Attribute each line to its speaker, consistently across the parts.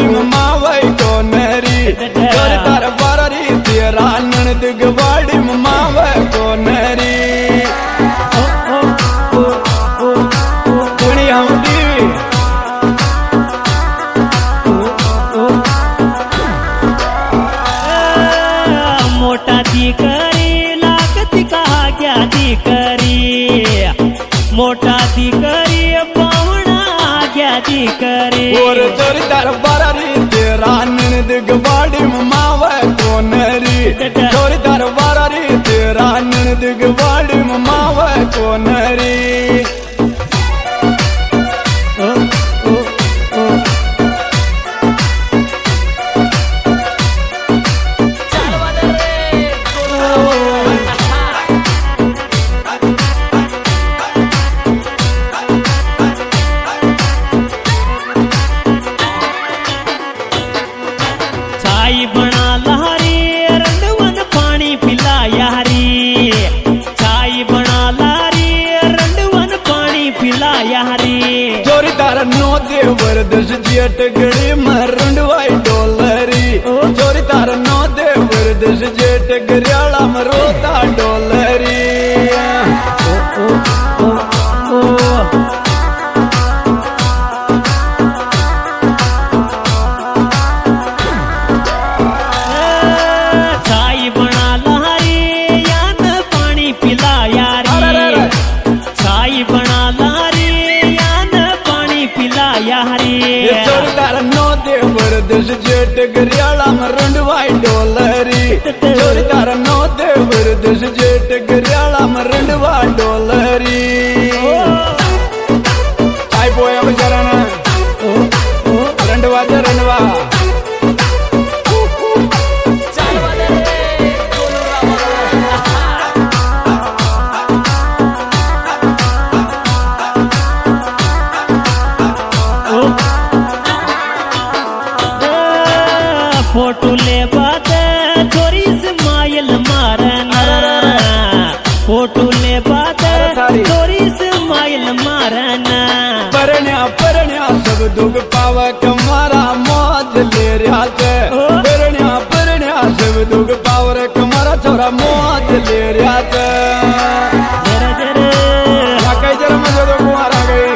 Speaker 1: गवाड़ी मावई को नरी चोरी तार बारी तेरा ननद गवाड़ी मावई को नरी
Speaker 2: मोटा दीकरी लागती कहा क्या दीकरी मोटा दीकरी पावना क्या दीकरी
Speaker 1: और चोरी तार बारी तेरा ननद गवाड़ी मावई को नरी चोरी तार बारी तेरा ननद गवाड़ी मावई को नरी
Speaker 2: चाय बना लहरी रंडवन पानी पिला यारी चाय बना लहरी रंडवन पानी पिला यारी
Speaker 1: चोरी तार नो देवर दस जेट गड़ी मरंडवाई डॉलरी चोरी तार नो देवर दस जेट गरियाला मरोता डॉलरी चोरी तार नो देवर दस जेट गरियाला मरंडवाई डॉलरी चोरी तार नो देवर दस जेट गरियाला मरंडवा डॉलरी काय पोया बेचारा ना रंडवा दे रंडवा
Speaker 2: फोटो ले बात चोरी से मायल मारना फोटो ले बात चोरी से मायल मारना
Speaker 1: परण्या परण्या सब दुख पावा कमारा मौज ले रहा थे परण्या परण्या सब दुख पावर कमारा छोरा मौज ले रहा थे जरा मजा तो कुमारा गई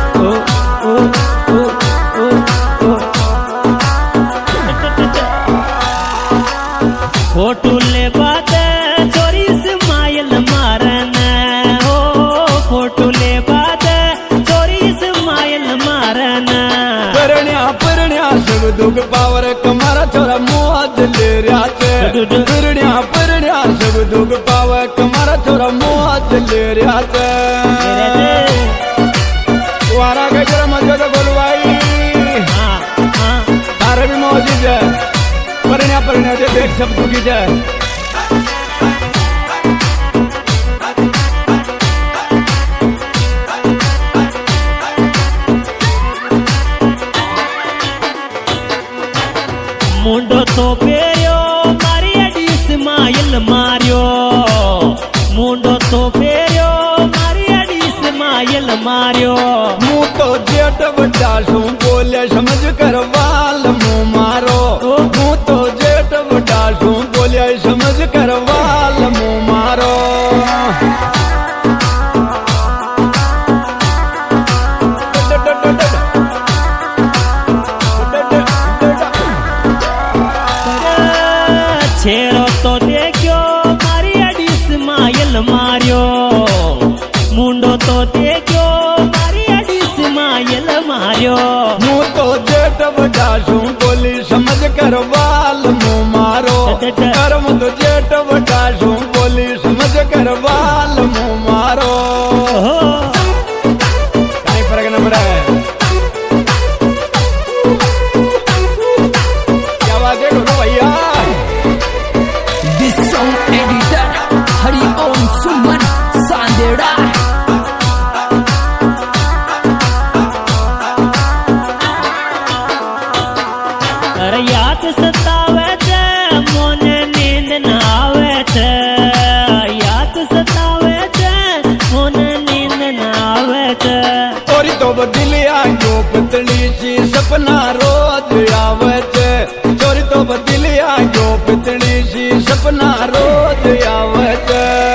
Speaker 2: फोटो ले बात चोरी से मायल मारना हो फोटो ले बात चोरी से मायल मारना
Speaker 1: परण्या परण्या सब दुख पावर कमारा छोरा मौज ले रहा थे परण्या परण्या सब दुख पावर कमारा छोरा मौज ले रहा थे वारा के जरा मजा तो बोलवाई तारे भी मौजी है परण्या परण्या दे देख सब दुखी जाए
Speaker 2: मुंडो तो फेरियो मारी अडी स्माइल मारियो मुंडो तो फेरियो मारी अडी स्माइल मारियो
Speaker 1: मुँह तो जेठ बड़ा सू बोले समझ कर वाल मुँह मारो मुँह तो जेठ बड़ा सू बोले समझ कर वाल मुँह मारो
Speaker 2: छेड़ो तो देखो मारी अडी स्माइल मारियो मुंडो तो देखो मारी अडी स्माइल मारियो
Speaker 1: मुँह तो जेठ बड़ा सू बोली समझ कर वाल मुँह मारो कर्म तो जेठ बड़ा सू बोली समझ कर वाल मुँह मारो कहीं फर्क न पड़ा है क्या बात है भैया
Speaker 3: This song editor Hari Om Suman Sandera
Speaker 2: अरे याद सतावे थे मोने नींद न आवे थे याद सतावे थे मोने नींद न आवे थे
Speaker 1: और तो दिल आयो पतली सी सपना रो रोज आवत चोरी तो बदलिया जो पितड़ी सी सपना रोज आवत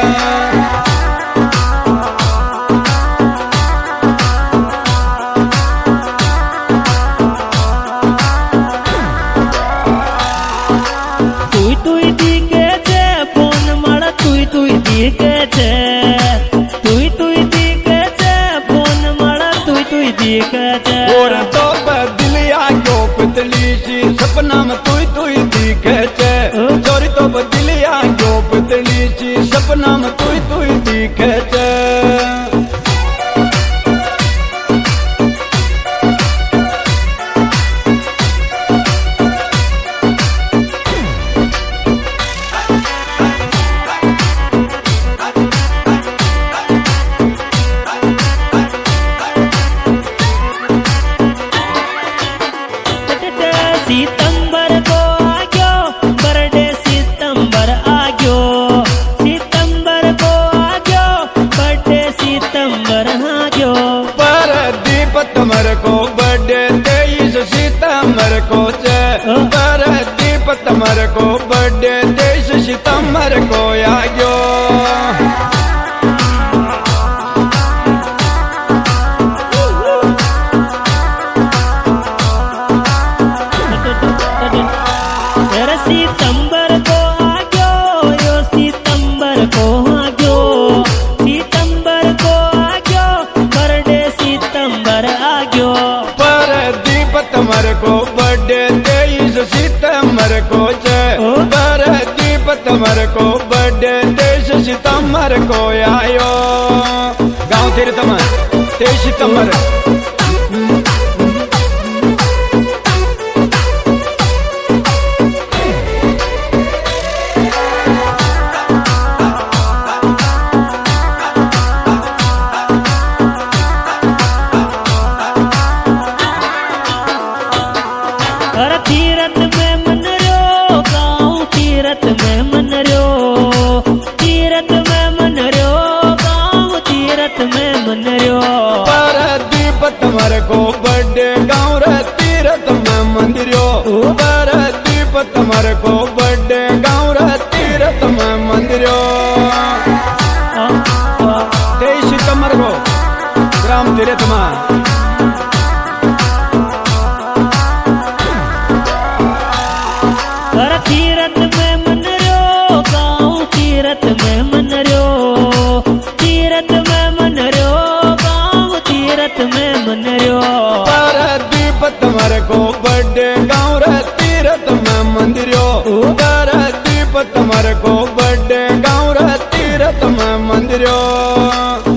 Speaker 2: तुई दिखे छे फोन मारा तुई दिखे छे तुई दिखे छे फोन मारा तुई दिखे छे
Speaker 1: और तो बदलिया क्यों पितली सी सपना में तुई दिखे छे चोरी तो बदलिया क्यों पितली सी सपना में तुई दिखे छे
Speaker 2: सितंबर को आ गयो बर्थडे सितंबर आ गयो सितंबर को आ गयो बर्थडे सितंबर आ गयो
Speaker 1: पर दीपतमर को बर्थडे 23 सितंबर को छे पर दीपतमर को बर्थडे 23 सितंबर को आ गयो
Speaker 2: सितंबर को आ गयो यो सितंबर को आ गयो सितंबर को आ गयो बर्थडे सितंबर आ गयो
Speaker 1: पर दीपतमर को बर्थडे 23 सितंबर को छे पर दीपतमर को बर्थडे 23 सितंबर को आयो गाँव तेरे तमर 23 सितंबर
Speaker 2: तीरथ में मन रो गाँव तीरथ में मन रो तीरथ में मन रो गाँव तीरथ में मन रो
Speaker 1: पर दीपतमर को बर्थडे गाँव रे तीरथ में मंदिरो पर दीपतमर को बर्थडे गाँव रे तीरथ में मंदिरो 23 सितंबर को ग्राम तीरथ में
Speaker 2: तीरथ में मन रो गाँव तीरथ में मन रो तीरथ में मन रो गाँव तीरथ में मन रो
Speaker 1: पर दीपतमर को बर्थडे गाँव रे तीरथ में मंदिरो पर दीपतमर को बर्थडे गाँव रे तीरथ में मंदिरो